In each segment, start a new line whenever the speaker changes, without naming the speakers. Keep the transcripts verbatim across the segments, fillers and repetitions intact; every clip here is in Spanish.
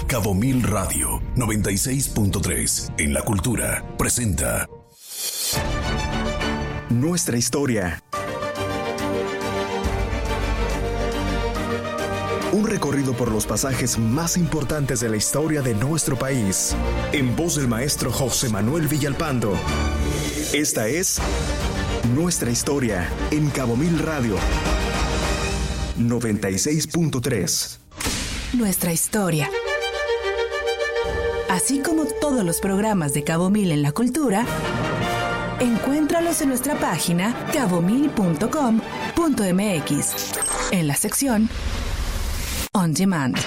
Cabo Mil Radio noventa y seis punto tres en La Cultura presenta
Nuestra historia. Un recorrido por los pasajes más importantes de la historia de nuestro país, en voz del maestro José Manuel Villalpando. Esta es Nuestra Historia en Cabo Mil Radio noventa y seis punto tres.
Nuestra Historia. Así como todos los programas de Cabo Mil en La Cultura, encuéntralos en nuestra página cabo mil punto com punto m x, en la sección On Demand.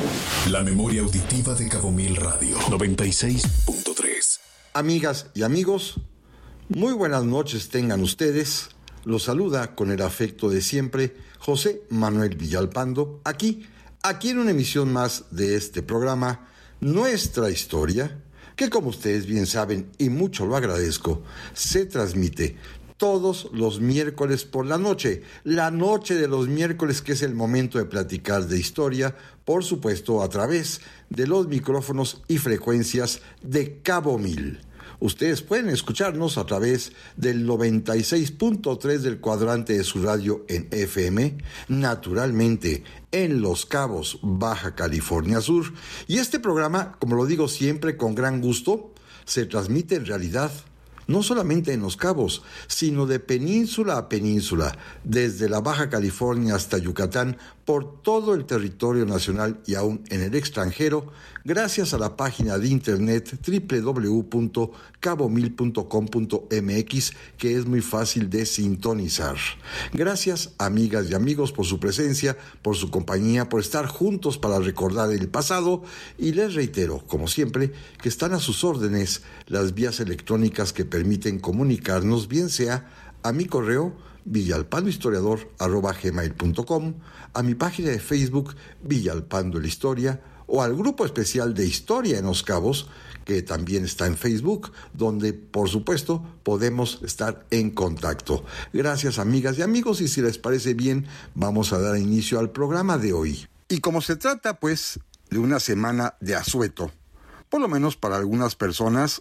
La memoria auditiva de Cabo Mil Radio noventa y seis punto tres.
Amigas y amigos, muy buenas noches tengan ustedes. Los saluda con el afecto de siempre José Manuel Villalpando, aquí, aquí en una emisión más de este programa, Nuestra Historia, que como ustedes bien saben y mucho lo agradezco, se transmite todos los miércoles por la noche, la noche de los miércoles, que es el momento de platicar de historia, por supuesto a través de los micrófonos y frecuencias de Cabo Mil. Ustedes pueden escucharnos a través del noventa y seis punto tres del cuadrante de su radio en F M, naturalmente en Los Cabos, Baja California Sur. Y este programa, como lo digo siempre con gran gusto, se transmite en realidad no solamente en Los Cabos, sino de península a península, desde la Baja California hasta Yucatán, por todo el territorio nacional y aún en el extranjero, gracias a la página de internet doble u doble u doble u punto cabo mil punto com punto m x, que es muy fácil de sintonizar. Gracias, amigas y amigos, por su presencia, por su compañía, por estar juntos para recordar el pasado, y les reitero, como siempre, que están a sus órdenes las vías electrónicas que permiten comunicarnos, bien sea a mi correo villalpandohistoriador arroba gmail punto com, a mi página de Facebook Villalpando la Historia, o al grupo especial de Historia en Los Cabos, que también está en Facebook, donde por supuesto podemos estar en contacto. Gracias, amigas y amigos, y si les parece bien, vamos a dar inicio al programa de hoy. Y como se trata pues de una semana de asueto, por lo menos para algunas personas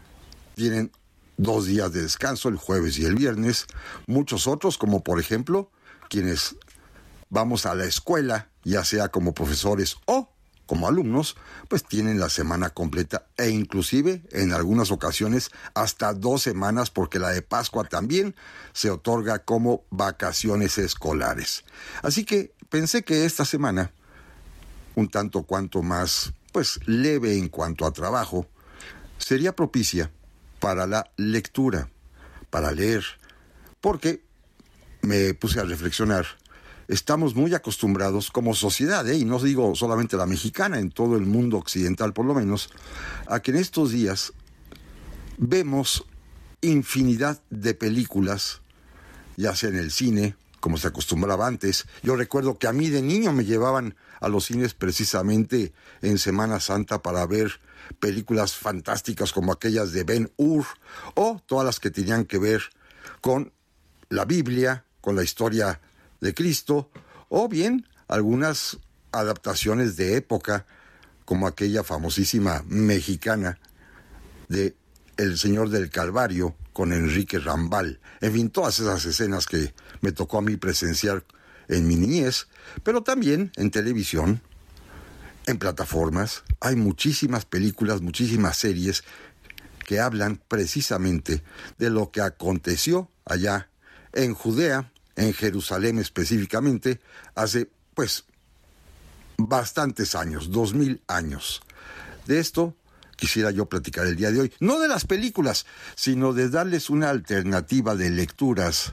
tienen dos días de descanso, el jueves y el viernes. Muchos otros, como por ejemplo, quienes vamos a la escuela, ya sea como profesores o como alumnos, pues tienen la semana completa, e inclusive en algunas ocasiones hasta dos semanas, porque la de Pascua también se otorga como vacaciones escolares. Así que pensé que esta semana, un tanto cuanto más pues leve en cuanto a trabajo, sería propicia para la lectura, para leer, porque me puse a reflexionar. Estamos muy acostumbrados como sociedad, ¿eh? y no digo solamente la mexicana, en todo el mundo occidental por lo menos, a que en estos días vemos infinidad de películas, ya sea en el cine, como se acostumbraba antes. Yo recuerdo que a mí de niño me llevaban a los cines precisamente en Semana Santa para ver películas fantásticas como aquellas de Ben-Hur, o todas las que tenían que ver con la Biblia, con la historia de Cristo, o bien algunas adaptaciones de época, como aquella famosísima mexicana de El Señor del Calvario, con Enrique Rambal. En fin, todas esas escenas que me tocó a mí presenciar en mi niñez, pero también en televisión, en plataformas. Hay muchísimas películas, muchísimas series que hablan precisamente de lo que aconteció allá en Judea, en Jerusalén específicamente, hace pues bastantes años, dos mil años. De esto quisiera yo platicar el día de hoy, no de las películas, sino de darles una alternativa de lecturas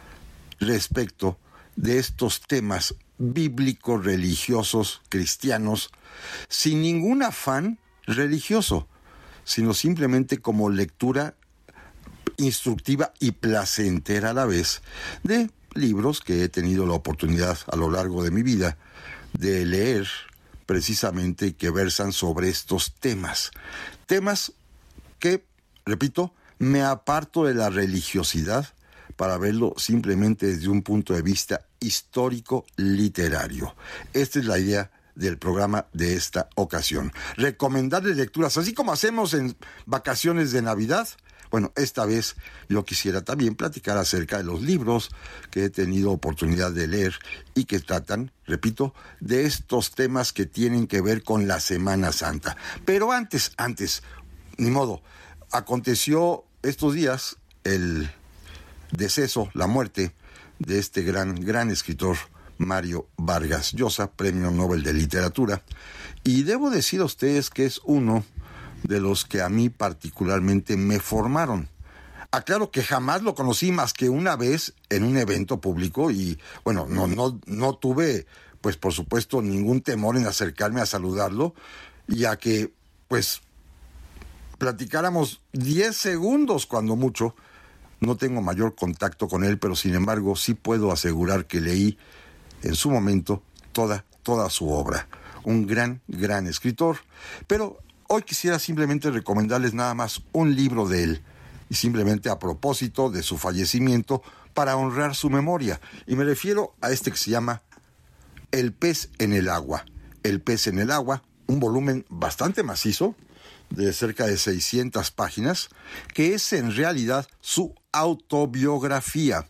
respecto de estos temas bíblicos, religiosos, cristianos, sin ningún afán religioso, sino simplemente como lectura instructiva y placentera a la vez de libros que he tenido la oportunidad a lo largo de mi vida de leer, precisamente, que versan sobre estos temas. Temas que, repito, me aparto de la religiosidad para verlo simplemente desde un punto de vista histórico-literario. Esta es la idea del programa de esta ocasión. Recomendarles lecturas, así como hacemos en vacaciones de Navidad. Bueno, esta vez yo quisiera también platicar acerca de los libros que he tenido oportunidad de leer y que tratan, repito, de estos temas que tienen que ver con la Semana Santa. Pero antes, antes, ni modo, aconteció estos días el deceso, la muerte de este gran, gran escritor Mario Vargas Llosa, Premio Nobel de Literatura. Y debo decir a ustedes que es uno de los que a mí particularmente me formaron. Aclaro que jamás lo conocí más que una vez en un evento público y, bueno, no, no, no tuve, pues por supuesto, ningún temor en acercarme a saludarlo, ya que, pues, platicáramos diez segundos cuando mucho. No tengo mayor contacto con él, pero sin embargo sí puedo asegurar que leí en su momento toda, toda su obra. Un gran, gran escritor, pero hoy quisiera simplemente recomendarles nada más un libro de él, y simplemente a propósito de su fallecimiento, para honrar su memoria. Y me refiero a este que se llama El pez en el agua. El pez en el agua, un volumen bastante macizo, de cerca de seiscientas páginas, que es en realidad su autobiografía.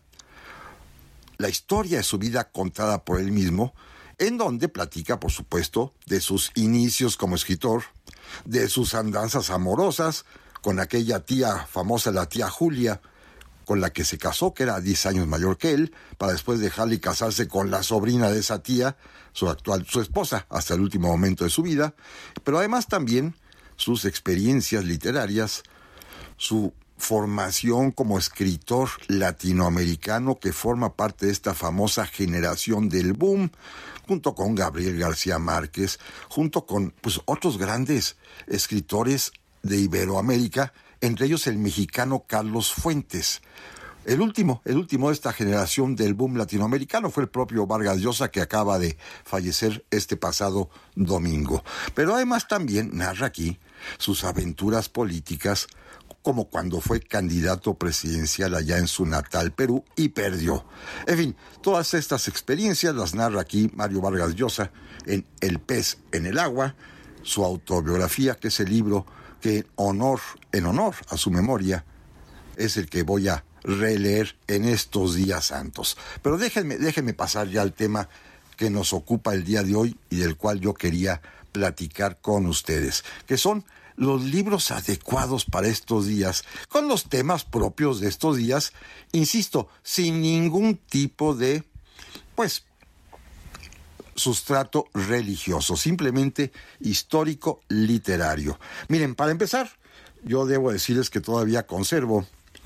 La historia de su vida contada por él mismo, en donde platica, por supuesto, de sus inicios como escritor, de sus andanzas amorosas con aquella tía famosa, la tía Julia, con la que se casó, que era diez años mayor que él, para después dejarle y casarse con la sobrina de esa tía, su actual, su esposa, hasta el último momento de su vida, pero además también sus experiencias literarias, su formación como escritor latinoamericano que forma parte de esta famosa generación del boom, junto con Gabriel García Márquez, junto con pues, otros grandes escritores de Iberoamérica, entre ellos el mexicano Carlos Fuentes. El último, el último de esta generación del boom latinoamericano fue el propio Vargas Llosa, que acaba de fallecer este pasado domingo. Pero además también narra aquí sus aventuras políticas, como cuando fue candidato presidencial allá en su natal Perú y perdió. En fin, todas estas experiencias las narra aquí Mario Vargas Llosa en El pez en el agua, su autobiografía, que es el libro que en honor, en honor a su memoria es el que voy a releer en estos días santos. Pero déjenme, déjenme pasar ya al tema que nos ocupa el día de hoy y del cual yo quería platicar con ustedes, que son los libros adecuados para estos días, con los temas propios de estos días, insisto, sin ningún tipo de, pues, sustrato religioso, simplemente histórico, literario. Miren, para empezar, yo debo decirles que todavía conservo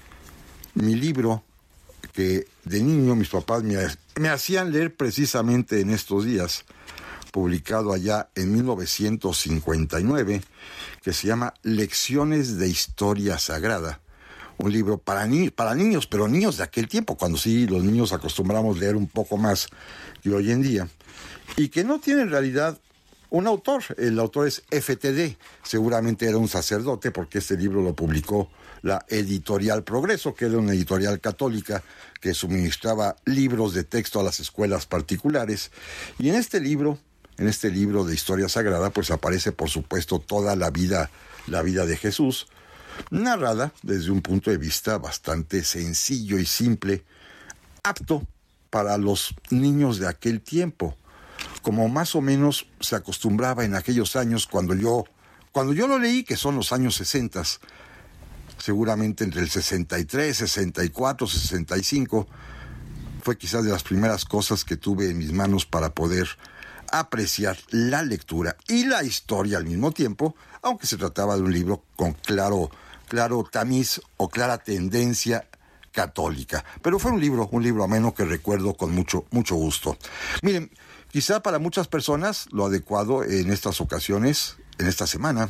mi libro que de niño mis papás me, me hacían leer precisamente en estos días, publicado allá en mil novecientos cincuenta y nueve, que se llama Lecciones de Historia Sagrada. Un libro para, ni- para niños, pero niños de aquel tiempo, cuando sí los niños acostumbramos a leer un poco más que hoy en día, y que no tiene en realidad un autor. El autor es F T D, seguramente era un sacerdote, porque este libro lo publicó la Editorial Progreso, que era una editorial católica que suministraba libros de texto a las escuelas particulares. Y en este libro, en este libro de Historia Sagrada, pues aparece, por supuesto, toda la vida, la vida de Jesús, narrada desde un punto de vista bastante sencillo y simple, apto para los niños de aquel tiempo, como más o menos se acostumbraba en aquellos años cuando yo, cuando yo lo leí, que son los años sesentas, seguramente entre el sesenta y tres, sesenta y cuatro, sesenta y cinco, fue quizás de las primeras cosas que tuve en mis manos para poder apreciar la lectura y la historia al mismo tiempo, aunque se trataba de un libro con claro, claro tamiz o clara tendencia católica. Pero fue un libro, un libro ameno que recuerdo con mucho, mucho gusto. Miren, quizá para muchas personas lo adecuado en estas ocasiones, en esta semana,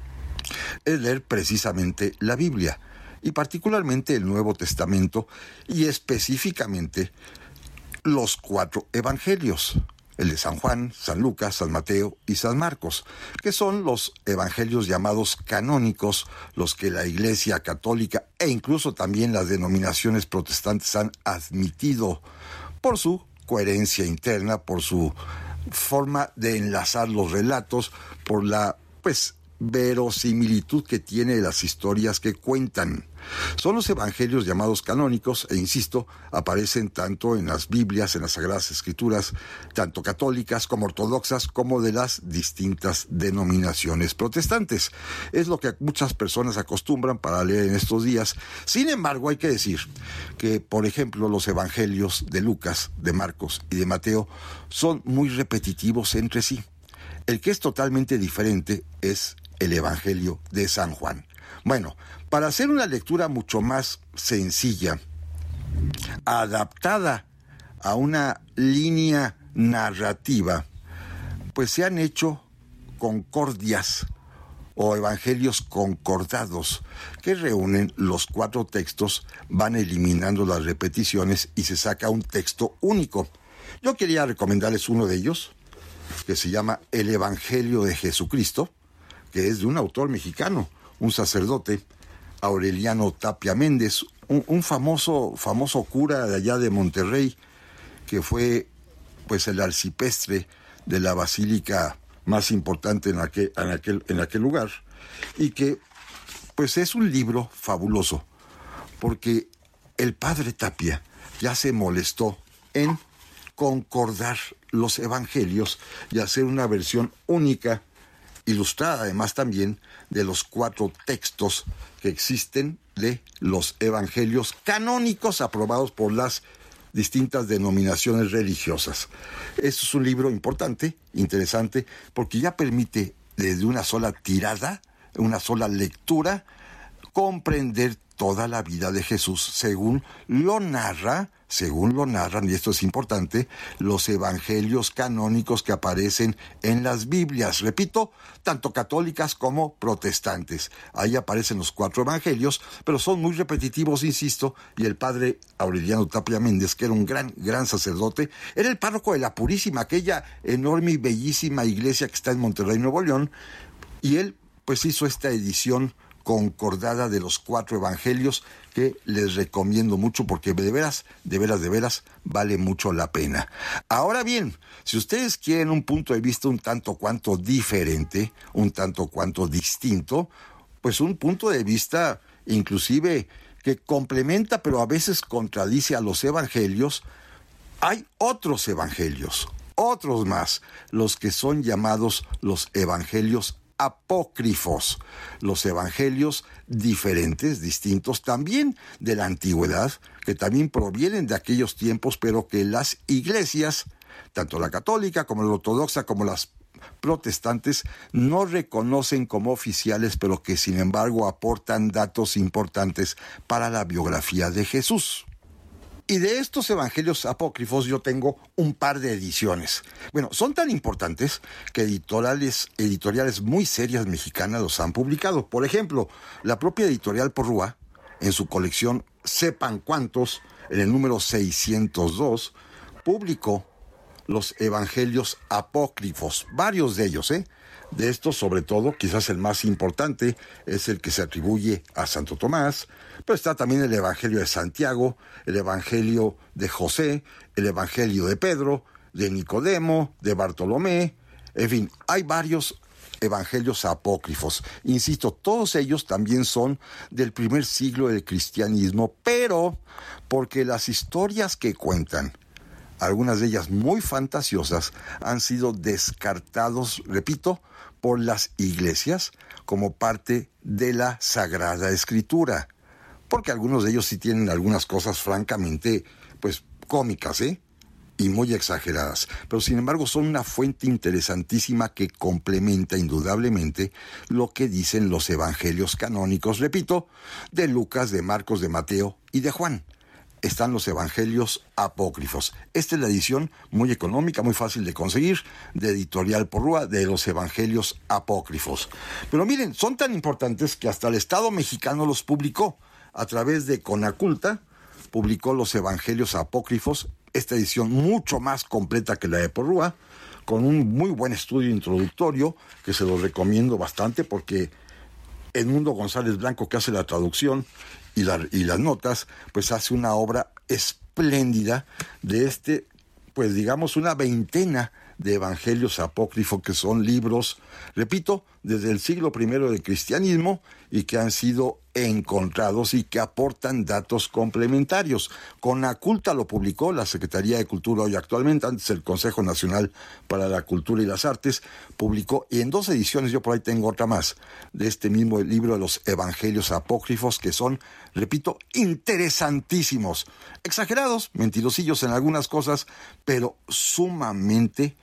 es leer precisamente la Biblia, y particularmente el Nuevo Testamento, y específicamente los cuatro evangelios, el de San Juan, San Lucas, San Mateo y San Marcos, que son los evangelios llamados canónicos, los que la Iglesia Católica e incluso también las denominaciones protestantes han admitido por su coherencia interna, por su forma de enlazar los relatos, por la, pues, verosimilitud que tiene las historias que cuentan. Son los evangelios llamados canónicos e, insisto, aparecen tanto en las Biblias, en las Sagradas Escrituras, tanto católicas como ortodoxas, como de las distintas denominaciones protestantes. Es lo que muchas personas acostumbran para leer en estos días. Sin embargo, hay que decir que, por ejemplo, los evangelios de Lucas, de Marcos y de Mateo son muy repetitivos entre sí. El que es totalmente diferente es el evangelio de San Juan. Bueno, para hacer una lectura mucho más sencilla, adaptada a una línea narrativa, pues se han hecho concordias o evangelios concordados que reúnen los cuatro textos, van eliminando las repeticiones y se saca un texto único. Yo quería recomendarles uno de ellos, que se llama El Evangelio de Jesucristo, que es de un autor mexicano, un sacerdote, Aureliano Tapia Méndez, un, un famoso, famoso cura de allá de Monterrey, que fue pues el arcipreste de la basílica más importante en aquel, en aquel, en aquel lugar, y que pues es un libro fabuloso, porque el padre Tapia ya se molestó en concordar los evangelios y hacer una versión única, ilustrada además también, de los cuatro textos que existen de los evangelios canónicos aprobados por las distintas denominaciones religiosas. Esto es un libro importante, interesante, porque ya permite desde una sola tirada, una sola lectura, comprender toda la vida de Jesús según lo narra, según lo narran, y esto es importante, los evangelios canónicos que aparecen en las Biblias, repito, tanto católicas como protestantes. Ahí aparecen los cuatro evangelios, pero son muy repetitivos, insisto, y el padre Aureliano Tapia Méndez, que era un gran, gran sacerdote, era el párroco de la Purísima, aquella enorme y bellísima iglesia que está en Monterrey, Nuevo León, y él pues hizo esta edición concordada de los cuatro evangelios que les recomiendo mucho porque de veras, de veras, de veras vale mucho la pena. Ahora bien, si ustedes quieren un punto de vista un tanto cuanto diferente, un tanto cuanto distinto, pues un punto de vista inclusive que complementa pero a veces contradice a los evangelios, hay otros evangelios, otros más, los que son llamados los evangelios apócrifos, los evangelios diferentes, distintos también de la antigüedad, que también provienen de aquellos tiempos, pero que las iglesias, tanto la católica como la ortodoxa como las protestantes, no reconocen como oficiales, pero que sin embargo aportan datos importantes para la biografía de Jesús. Y de estos evangelios apócrifos yo tengo un par de ediciones. Bueno, son tan importantes que editoriales, editoriales muy serias mexicanas los han publicado. Por ejemplo, la propia editorial Porrúa, en su colección Sepan Cuántos, en el número seiscientos dos, publicó los evangelios apócrifos, varios de ellos, ¿eh? De estos, sobre todo, quizás el más importante es el que se atribuye a Santo Tomás, pero está también el Evangelio de Santiago, el Evangelio de José, el Evangelio de Pedro, de Nicodemo, de Bartolomé, en fin, hay varios evangelios apócrifos. Insisto, todos ellos también son del primer siglo del cristianismo, pero porque las historias que cuentan, algunas de ellas muy fantasiosas, han sido descartados, repito, por las iglesias como parte de la Sagrada Escritura. Porque algunos de ellos sí tienen algunas cosas francamente, pues, cómicas, ¿eh? Y muy exageradas. Pero sin embargo son una fuente interesantísima que complementa indudablemente lo que dicen los evangelios canónicos, repito, de Lucas, de Marcos, de Mateo y de Juan. Están los evangelios apócrifos. Esta es la edición muy económica, muy fácil de conseguir, de Editorial Porrúa, de los evangelios apócrifos. Pero miren, son tan importantes que hasta el Estado mexicano los publicó. A través de Conaculta, publicó los evangelios apócrifos, esta edición mucho más completa que la de Porrúa, con un muy buen estudio introductorio, que se lo recomiendo bastante, porque Edmundo González Blanco, que hace la traducción y, la, y las notas, pues hace una obra espléndida de este, pues digamos una veintena de evangelios apócrifos, que son libros, repito, desde el siglo primero del cristianismo y que han sido encontrados y que aportan datos complementarios. Conaculta lo publicó, la Secretaría de Cultura hoy actualmente, antes el Consejo Nacional para la Cultura y las Artes, publicó, y en dos ediciones, yo por ahí tengo otra más, de este mismo libro de los evangelios apócrifos, que son, repito, interesantísimos, exagerados, mentirosillos en algunas cosas, pero sumamente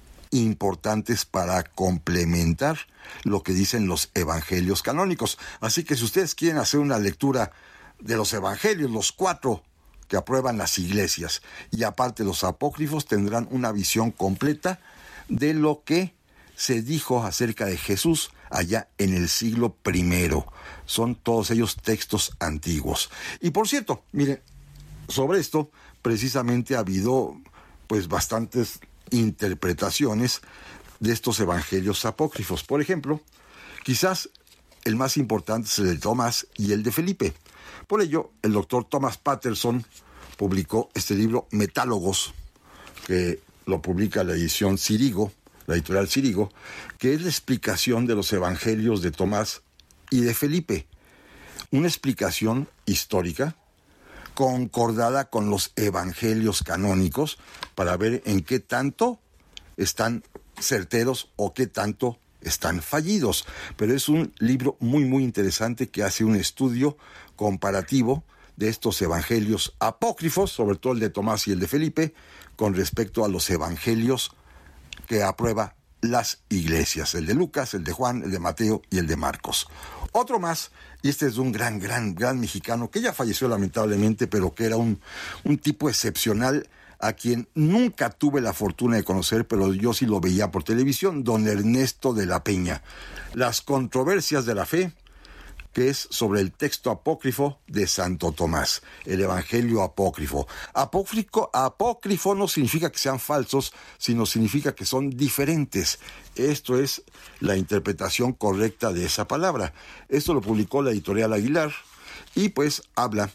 importantes para complementar lo que dicen los evangelios canónicos. Así que si ustedes quieren hacer una lectura de los evangelios, los cuatro que aprueban las iglesias, y aparte los apócrifos, tendrán una visión completa de lo que se dijo acerca de Jesús allá en el siglo primero. Son todos ellos textos antiguos. Y por cierto, miren, sobre esto precisamente ha habido pues bastantes interpretaciones de estos evangelios apócrifos. Por ejemplo, quizás el más importante es el de Tomás y el de Felipe. Por ello, el doctor Thomas Patterson publicó este libro Metálogos, que lo publica la edición Cirigo, la editorial Cirigo, que es la explicación de los evangelios de Tomás y de Felipe. Una explicación histórica concordada con los evangelios canónicos para ver en qué tanto están certeros o qué tanto están fallidos. Pero es un libro muy muy interesante que hace un estudio comparativo de estos evangelios apócrifos, sobre todo el de Tomás y el de Felipe, con respecto a los evangelios que aprueba las iglesias, el de Lucas, el de Juan, el de Mateo y el de Marcos. Otro más, y este es de un gran, gran, gran mexicano que ya falleció lamentablemente, pero que era un, un tipo excepcional, a quien nunca tuve la fortuna de conocer, pero yo sí lo veía por televisión, don Ernesto de la Peña. Las controversias de la fe, que es sobre el texto apócrifo de Santo Tomás, el evangelio apócrifo. Apócrifo, apócrifo no significa que sean falsos, sino significa que son diferentes. Esto es la interpretación correcta de esa palabra. Esto lo publicó la editorial Aguilar y pues habla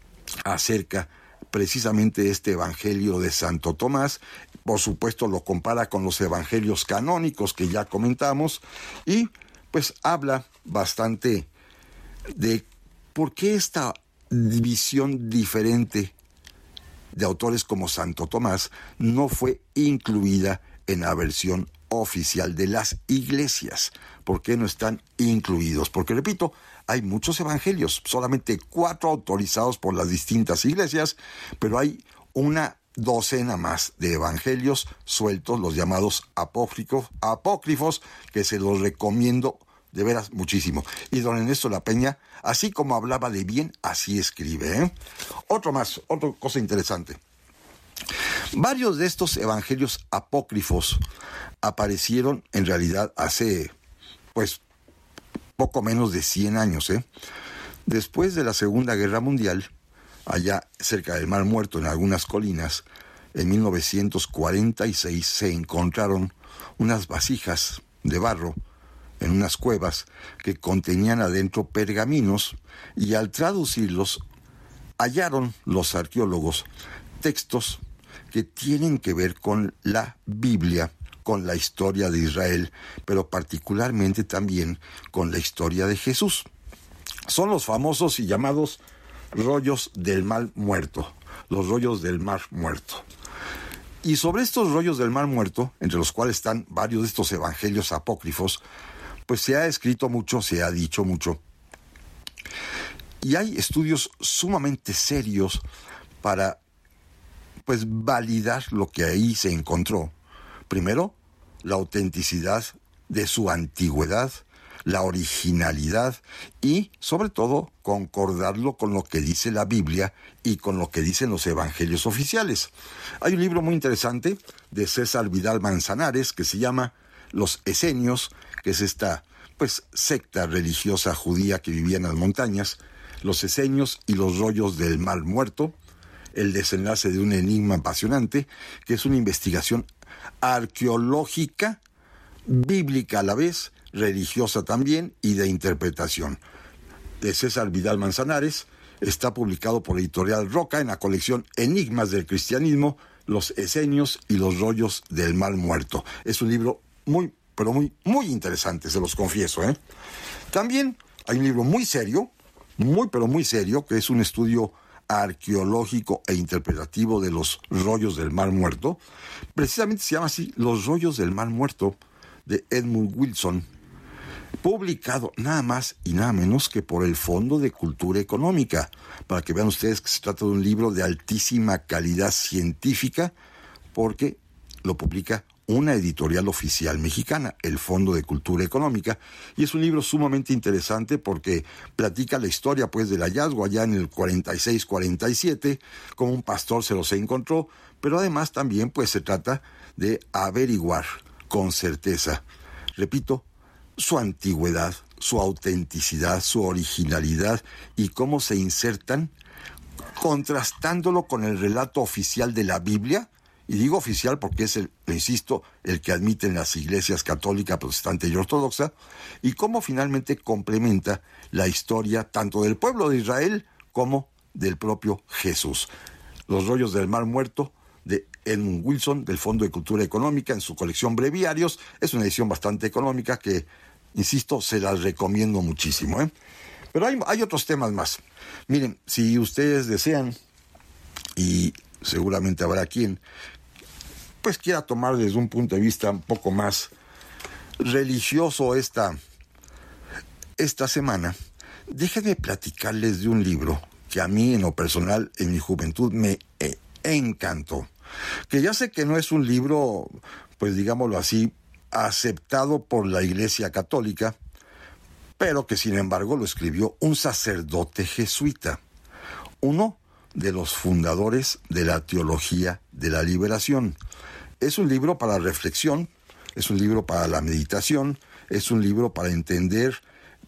acerca precisamente de este evangelio de Santo Tomás. Por supuesto lo compara con los evangelios canónicos que ya comentamos y pues habla bastante de por qué esta división diferente de autores como Santo Tomás no fue incluida en la versión oficial de las iglesias. ¿Por qué no están incluidos? Porque, repito, hay muchos evangelios, solamente cuatro autorizados por las distintas iglesias, pero hay una docena más de evangelios sueltos, los llamados apócrifos, apócrifos, que se los recomiendo de veras muchísimo. Y don Ernesto de la Peña, así como hablaba de bien, así escribe, ¿eh? Otro más, otra cosa interesante. Varios de estos evangelios apócrifos aparecieron en realidad hace, pues, poco menos de cien años, ¿eh? Después de la Segunda Guerra Mundial, allá cerca del Mar Muerto, en algunas colinas, en mil novecientos cuarenta y seis se encontraron unas vasijas de barro en unas cuevas que contenían adentro pergaminos, y al traducirlos hallaron los arqueólogos textos que tienen que ver con la Biblia, con la historia de Israel, pero particularmente también con la historia de Jesús. Son los famosos y llamados rollos del Mar Muerto, los rollos del Mar Muerto. Y sobre estos rollos del Mar Muerto, entre los cuales están varios de estos evangelios apócrifos, pues se ha escrito mucho, se ha dicho mucho. Y hay estudios sumamente serios para, pues, validar lo que ahí se encontró. Primero, la autenticidad de su antigüedad, la originalidad y, sobre todo, concordarlo con lo que dice la Biblia y con lo que dicen los evangelios oficiales. Hay un libro muy interesante de César Vidal Manzanares que se llama Los Esenios, que es esta, pues, secta religiosa judía que vivía en las montañas, los esenios y los rollos del Mar Muerto, el desenlace de un enigma apasionante, que es una investigación arqueológica, bíblica a la vez, religiosa también y de interpretación. De César Vidal Manzanares, está publicado por Editorial Roca en la colección Enigmas del Cristianismo Los Esenios y los rollos del Mar Muerto. Es un libro muy, pero muy, muy interesante, se los confieso, ¿eh? También hay un libro muy serio, muy, pero muy serio, que es un estudio arqueológico e interpretativo de los rollos del Mar Muerto. Precisamente se llama así, Los rollos del Mar Muerto, de Edmund Wilson, publicado nada más y nada menos que por el Fondo de Cultura Económica, para que vean ustedes que se trata de un libro de altísima calidad científica, porque lo publica una editorial oficial mexicana, el Fondo de Cultura Económica, y es un libro sumamente interesante porque platica la historia pues del hallazgo allá en el cuarenta y seis cuarenta y siete, como un pastor se los encontró, pero además también pues se trata de averiguar con certeza, repito, su antigüedad, su autenticidad, su originalidad y cómo se insertan, contrastándolo con el relato oficial de la Biblia. Y digo oficial porque es, el, insisto, el que admiten las iglesias católica, protestante y ortodoxa, y cómo finalmente complementa la historia tanto del pueblo de Israel como del propio Jesús. Los rollos del Mar Muerto, de Edmund Wilson, del Fondo de Cultura Económica, en su colección Breviarios. Es una edición bastante económica que, insisto, se las recomiendo muchísimo, ¿eh? Pero hay, hay otros temas más. Miren, si ustedes desean, y seguramente habrá quien pues quiera tomar desde un punto de vista un poco más religioso esta, esta semana, déjenme platicarles de un libro que a mí en lo personal, en mi juventud, me eh, encantó. Que ya sé que no es un libro, pues digámoslo así, aceptado por la Iglesia Católica, pero que sin embargo lo escribió un sacerdote jesuita, uno de los fundadores de la teología de la liberación. Es un libro para reflexión, es un libro para la meditación, es un libro para entender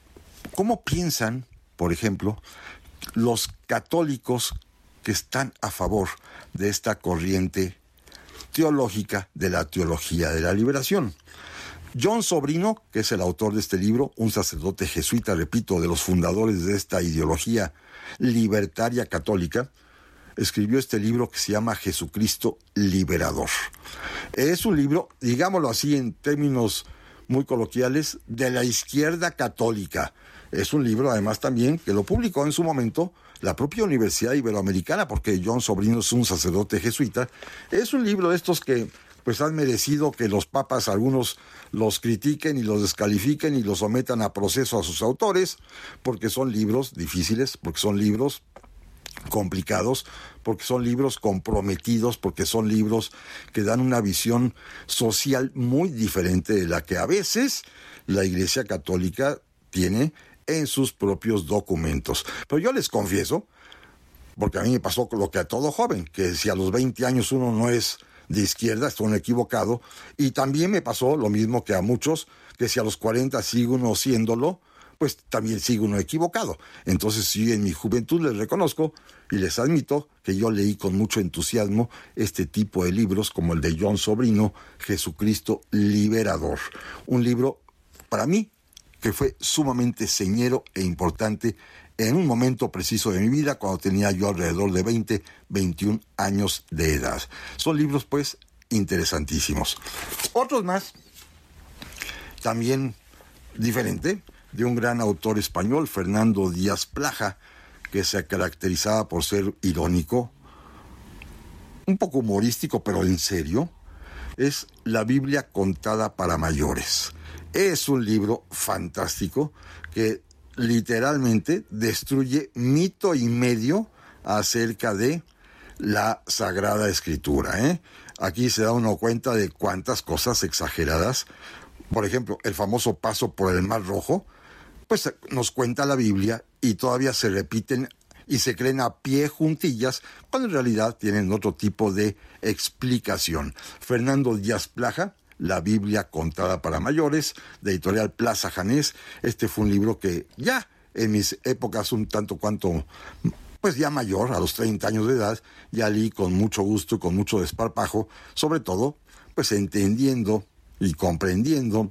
cómo piensan, por ejemplo, los católicos que están a favor de esta corriente teológica de la teología de la liberación. John Sobrino, que es el autor de este libro, un sacerdote jesuita, repito, de los fundadores de esta ideología libertaria católica, escribió este libro que se llama Jesucristo Liberador. Es un libro, digámoslo así en términos muy coloquiales, de la izquierda católica. Es un libro además también que lo publicó en su momento la propia Universidad Iberoamericana, porque John Sobrino es un sacerdote jesuita. Es un libro de estos que pues han merecido que los papas, algunos los critiquen y los descalifiquen y los sometan a proceso a sus autores, porque son libros difíciles, porque son libros complicados, porque son libros comprometidos, porque son libros que dan una visión social muy diferente de la que a veces la Iglesia Católica tiene en sus propios documentos. Pero yo les confieso, porque a mí me pasó lo que a todo joven, que si a los veinte años uno no es de izquierda, está uno equivocado, y también me pasó lo mismo que a muchos, que si a los cuarenta sigue uno siéndolo, pues también sigue uno equivocado. Entonces sí, en mi juventud les reconozco y les admito que yo leí con mucho entusiasmo este tipo de libros como el de John Sobrino, Jesucristo Liberador. Un libro, para mí, que fue sumamente señero e importante en un momento preciso de mi vida, cuando tenía yo alrededor de veinte, veintiún años de edad. Son libros, pues, interesantísimos. Otros más, también diferente, de un gran autor español, Fernando Díaz Plaja, que se caracterizaba por ser irónico, un poco humorístico, pero en serio, es La Biblia contada para mayores. Es un libro fantástico que literalmente destruye mito y medio acerca de la Sagrada Escritura, ¿eh? Aquí se da uno cuenta de cuántas cosas exageradas. Por ejemplo, el famoso paso por el Mar Rojo, pues nos cuenta la Biblia y todavía se repiten y se creen a pie juntillas, cuando en realidad tienen otro tipo de explicación. Fernando Díaz Plaja, La Biblia contada para mayores, de editorial Plaza Janés. Este fue un libro que ya en mis épocas un tanto cuanto, pues ya mayor, a los treinta años de edad, ya leí con mucho gusto y con mucho desparpajo, sobre todo, pues entendiendo y comprendiendo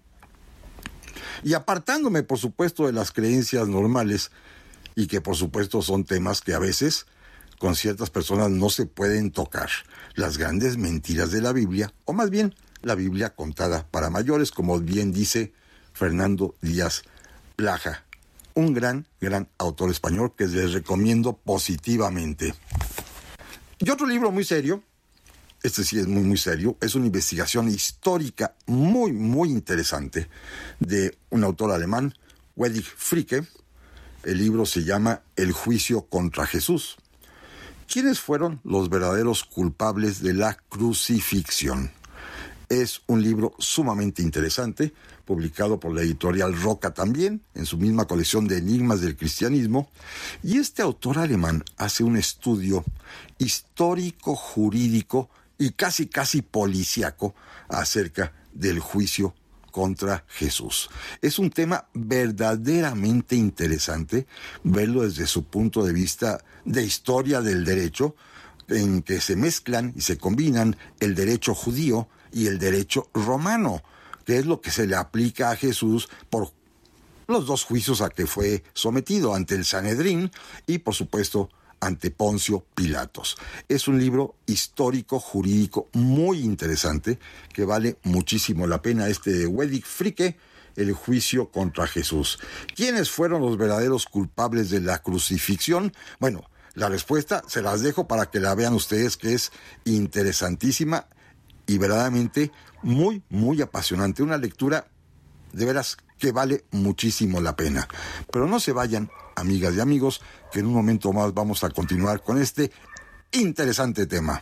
y apartándome, por supuesto, de las creencias normales, y que por supuesto son temas que a veces con ciertas personas no se pueden tocar las grandes mentiras de la Biblia, o más bien la Biblia contada para mayores, como bien dice Fernando Díaz Plaja, un gran, gran autor español que les recomiendo positivamente. Y otro libro muy serio, este sí es muy, muy serio, es una investigación histórica muy, muy interesante de un autor alemán, Wedwig Fricke. El libro se llama El juicio contra Jesús. ¿Quiénes fueron los verdaderos culpables de la crucifixión? Es un libro sumamente interesante, publicado por la editorial Roca también, en su misma colección de enigmas del cristianismo. Y este autor alemán hace un estudio histórico, jurídico y casi, casi policíaco acerca del juicio contra Jesús. Es un tema verdaderamente interesante verlo desde su punto de vista de historia del derecho, en que se mezclan y se combinan el derecho judío y el derecho romano, que es lo que se le aplica a Jesús por los dos juicios a que fue sometido, ante el Sanedrín y, por supuesto, ante Poncio Pilatos. Es un libro histórico, jurídico, muy interesante, que vale muchísimo la pena, este de Wedwig Fricke, El juicio contra Jesús. ¿Quiénes fueron los verdaderos culpables de la crucifixión? Bueno, la respuesta se las dejo para que la vean ustedes, que es interesantísima y verdaderamente muy, muy apasionante. Una lectura de veras que vale muchísimo la pena. Pero no se vayan, amigas y amigos, que en un momento más vamos a continuar con este interesante tema.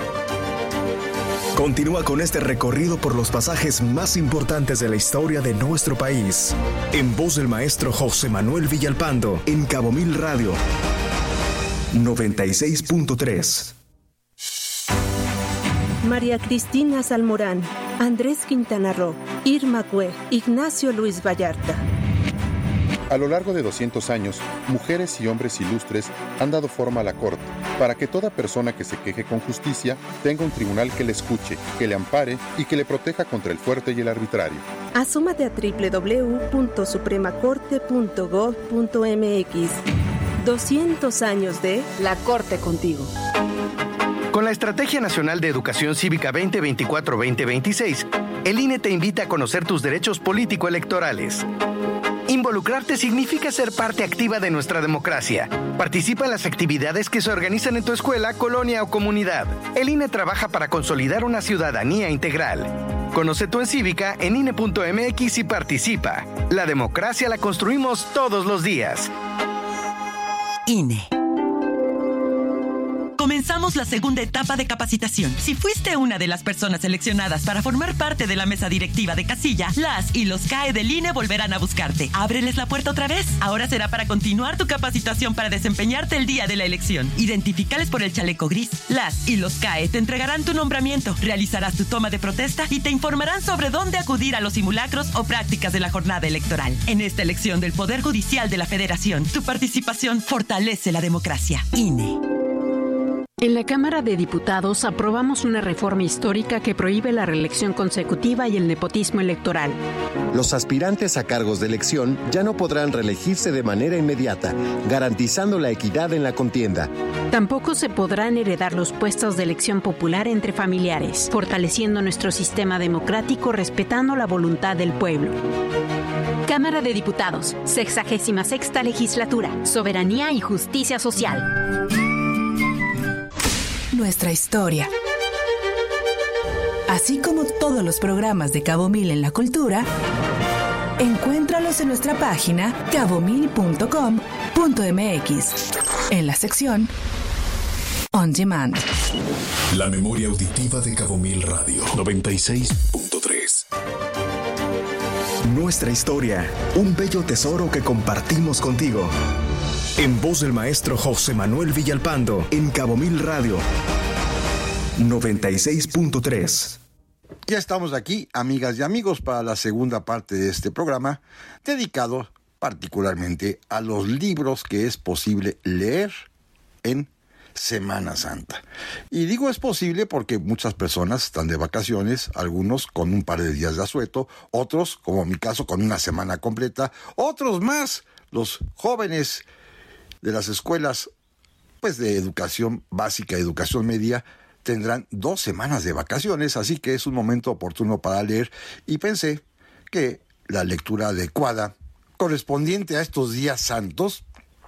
Continúa con este recorrido por los pasajes más importantes de la historia de nuestro país, en voz del maestro José Manuel Villalpando, en Cabo Mil Radio noventa y seis punto tres.
María Cristina Salmorán, Andrés Quintana Roo, Irma Cue, Ignacio Luis Vallarta.
A lo largo de doscientos años, mujeres y hombres ilustres han dado forma a la Corte, para que toda persona que se queje con justicia tenga un tribunal que le escuche, que le ampare y que le proteja contra el fuerte y el arbitrario.
Asómate a doble u doble u doble u punto suprema corte punto gov punto eme equis. doscientos años de
La Corte contigo.
Con la Estrategia Nacional de Educación Cívica veinte veinticuatro veinte veintiséis, el I N E te invita a conocer tus derechos político-electorales. Involucrarte significa ser parte activa de nuestra democracia. Participa en las actividades que se organizan en tu escuela, colonia o comunidad. El I N E trabaja para consolidar una ciudadanía integral. Conoce tu encívica en I N E punto eme equis y participa. La democracia la construimos todos los días.
I N E. Comenzamos la segunda etapa de capacitación. Si fuiste una de las personas seleccionadas para formar parte de la mesa directiva de casilla, las y los C A E del I N E volverán a buscarte. Ábreles la puerta otra vez. Ahora será para continuar tu capacitación para desempeñarte el día de la elección. Identifícales por el chaleco gris. Las y los C A E te entregarán tu nombramiento, realizarás tu toma de protesta y te informarán sobre dónde acudir a los simulacros o prácticas de la jornada electoral. En esta elección del Poder Judicial de la Federación, tu participación fortalece la democracia. I N E.
En la Cámara de Diputados aprobamos una reforma histórica que prohíbe la reelección consecutiva y el nepotismo electoral.
Los aspirantes a cargos de elección ya no podrán reelegirse de manera inmediata, garantizando la equidad en la contienda.
Tampoco se podrán heredar los puestos de elección popular entre familiares, fortaleciendo nuestro sistema democrático respetando la voluntad del pueblo.
Cámara de Diputados, sexagésima sexta legislatura, soberanía y justicia social.
Nuestra historia. Así como todos los programas de Cabo Mil en la cultura, encuéntralos en nuestra página cabo mil punto com punto eme equis, en la sección On Demand.
La memoria auditiva de Cabo Mil Radio noventa y seis punto tres.
Nuestra historia, un bello tesoro que compartimos contigo. En voz del maestro José Manuel Villalpando, en Cabo Mil Radio noventa y seis punto tres.
Ya estamos aquí, amigas y amigos, para la segunda parte de este programa, dedicado particularmente a los libros que es posible leer en Semana Santa. Y digo es posible porque muchas personas están de vacaciones, algunos con un par de días de asueto, otros, como en mi caso, con una semana completa, otros más, los jóvenes de las escuelas pues de educación básica, educación media, tendrán dos semanas de vacaciones, así que es un momento oportuno para leer, y pensé que la lectura adecuada correspondiente a estos días santos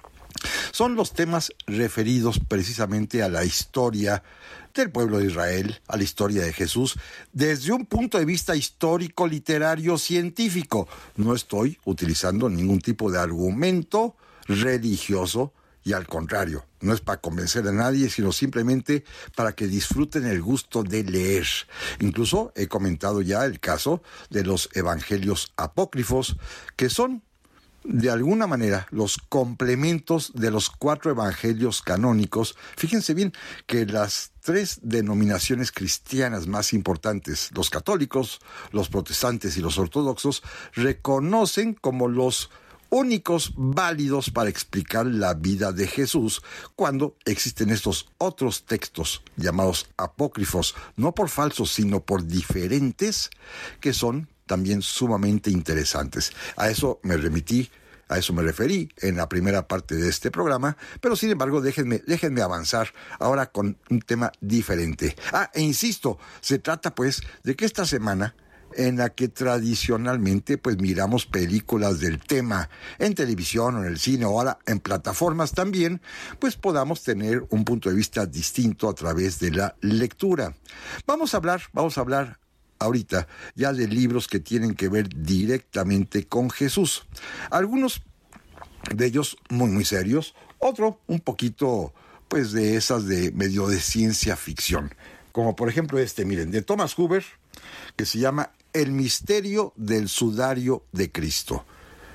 son los temas referidos precisamente a la historia del pueblo de Israel, a la historia de Jesús, desde un punto de vista histórico, literario, científico. No estoy utilizando ningún tipo de argumento religioso, y al contrario, no es para convencer a nadie, sino simplemente para que disfruten el gusto de leer. Incluso he comentado ya el caso de los evangelios apócrifos, que son de alguna manera los complementos de los cuatro evangelios canónicos. Fíjense bien que las tres denominaciones cristianas más importantes, los católicos, los protestantes y los ortodoxos, reconocen como los únicos válidos para explicar la vida de Jesús, cuando existen estos otros textos llamados apócrifos, no por falsos, sino por diferentes, que son también sumamente interesantes. A eso me remití, a eso me referí en la primera parte de este programa, pero sin embargo déjenme, déjenme avanzar ahora con un tema diferente. Ah, e insisto, se trata pues de que esta semana, en la que tradicionalmente pues miramos películas del tema en televisión o en el cine, o ahora en plataformas también, pues podamos tener un punto de vista distinto a través de la lectura. Vamos a hablar, vamos a hablar ahorita ya de libros que tienen que ver directamente con Jesús. Algunos de ellos muy muy serios, otro un poquito pues de esas de medio de ciencia ficción, como por ejemplo este, miren, de Thomas Huber, que se llama El misterio del sudario de Cristo,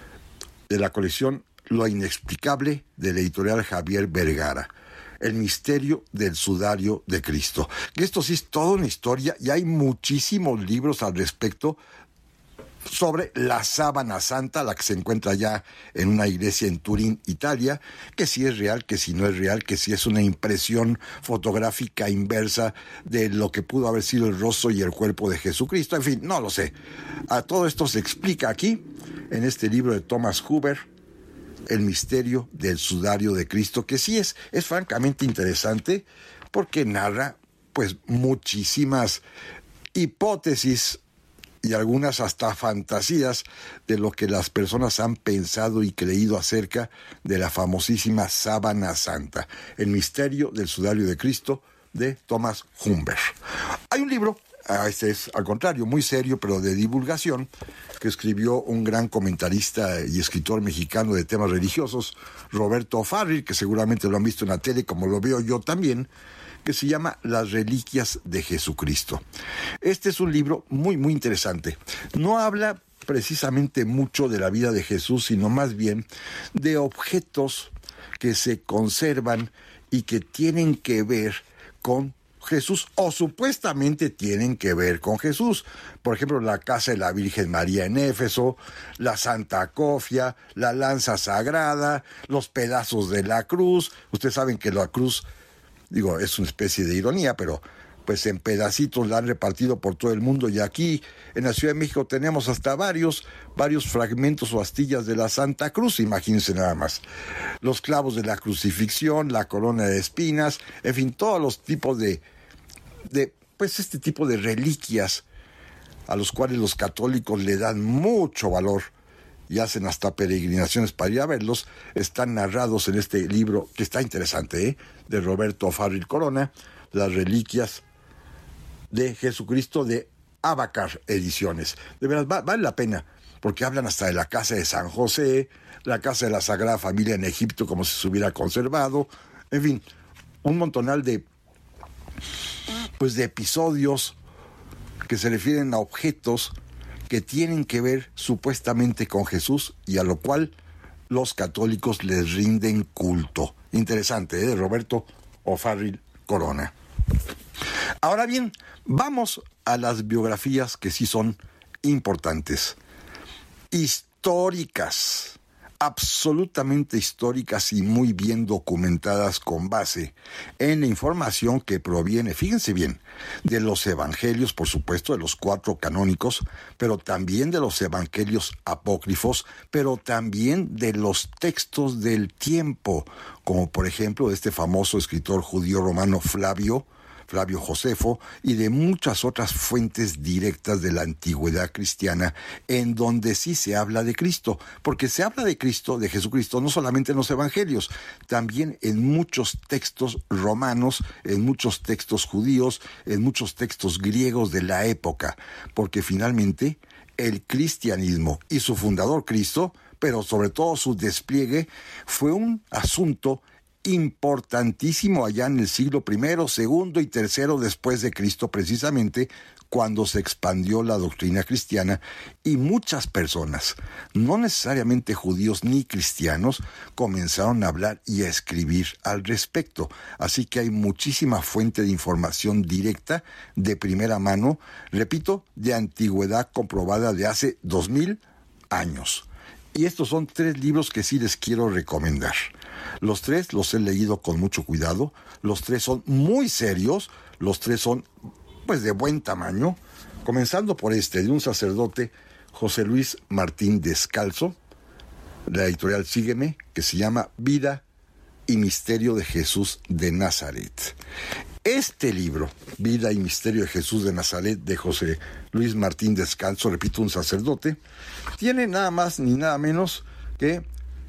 de la colección Lo inexplicable, de la editorial Javier Vergara. El misterio del sudario de Cristo. Esto sí es toda una historia, y hay muchísimos libros al respecto sobre la sábana santa, la que se encuentra ya en una iglesia en Turín, Italia, que si es real, que si no es real, que si es una impresión fotográfica inversa de lo que pudo haber sido el rostro y el cuerpo de Jesucristo. En fin, no lo sé. A todo esto se explica aquí, en este libro de Thomas Huber, El misterio del sudario de Cristo, que sí es, es francamente interesante, porque narra pues muchísimas hipótesis y algunas hasta fantasías de lo que las personas han pensado y creído acerca de la famosísima sábana santa. El misterio del sudario de Cristo, de Thomas Huber. Hay un libro, este es al contrario, muy serio, pero de divulgación, que escribió un gran comentarista y escritor mexicano de temas religiosos, Roberto Farril, que seguramente lo han visto en la tele, como lo veo yo también, que se llama Las Reliquias de Jesucristo. Este es un libro muy, muy interesante. No habla precisamente mucho de la vida de Jesús, sino más bien de objetos que se conservan y que tienen que ver con Jesús, o supuestamente tienen que ver con Jesús. Por ejemplo, la casa de la Virgen María en Éfeso, la Santa Cofia, la lanza sagrada, los pedazos de la cruz. Ustedes saben que la cruz, digo, es una especie de ironía, pero pues en pedacitos la han repartido por todo el mundo, y aquí en la Ciudad de México tenemos hasta varios, varios fragmentos o astillas de la Santa Cruz, imagínense nada más. Los clavos de la crucifixión, la corona de espinas, en fin, todos los tipos de, de pues este tipo de reliquias a los cuales los católicos le dan mucho valor y hacen hasta peregrinaciones para ir a verlos, están narrados en este libro, que está interesante, ¿eh? De Roberto Farril Corona, Las Reliquias de Jesucristo, de Abacar Ediciones. De verdad, va, vale la pena, porque hablan hasta de la casa de San José, la casa de la Sagrada Familia en Egipto, como si se hubiera conservado, en fin, un montonal de, pues de episodios que se refieren a objetos que tienen que ver supuestamente con Jesús, y a lo cual los católicos les rinden culto. Interesante, ¿eh? De Roberto O'Farrill Corona. Ahora bien, vamos a las biografías que sí son importantes, históricas. absolutamente históricas y muy bien documentadas con base en la información que proviene, fíjense bien, de los evangelios, por supuesto, de los cuatro canónicos, pero también de los evangelios apócrifos, pero también de los textos del tiempo, como por ejemplo de este famoso escritor judío romano Flavio, Flavio Josefo, y de muchas otras fuentes directas de la antigüedad cristiana, en donde sí se habla de Cristo, porque se habla de Cristo, de Jesucristo, no solamente en los evangelios, también en muchos textos romanos, en muchos textos judíos, en muchos textos griegos de la época, porque finalmente el cristianismo y su fundador Cristo, pero sobre todo su despliegue, fue un asunto importantísimo allá en el siglo primero, segundo y tercero después de Cristo, precisamente cuando se expandió la doctrina cristiana, y muchas personas, no necesariamente judíos ni cristianos, comenzaron a hablar y a escribir al respecto. Así que hay muchísima fuente de información directa, de primera mano, repito, de antigüedad comprobada de hace dos mil años. Y estos son tres libros que sí les quiero recomendar. Los tres los he leído con mucho cuidado, los tres son muy serios, los tres son pues de buen tamaño, comenzando por este, de un sacerdote, José Luis Martín Descalzo, la editorial Sígueme, que se llama Vida y Misterio de Jesús de Nazaret. Este libro, Vida y Misterio de Jesús de Nazaret, de José Luis Martín Descalzo, repito, un sacerdote, tiene nada más ni nada menos que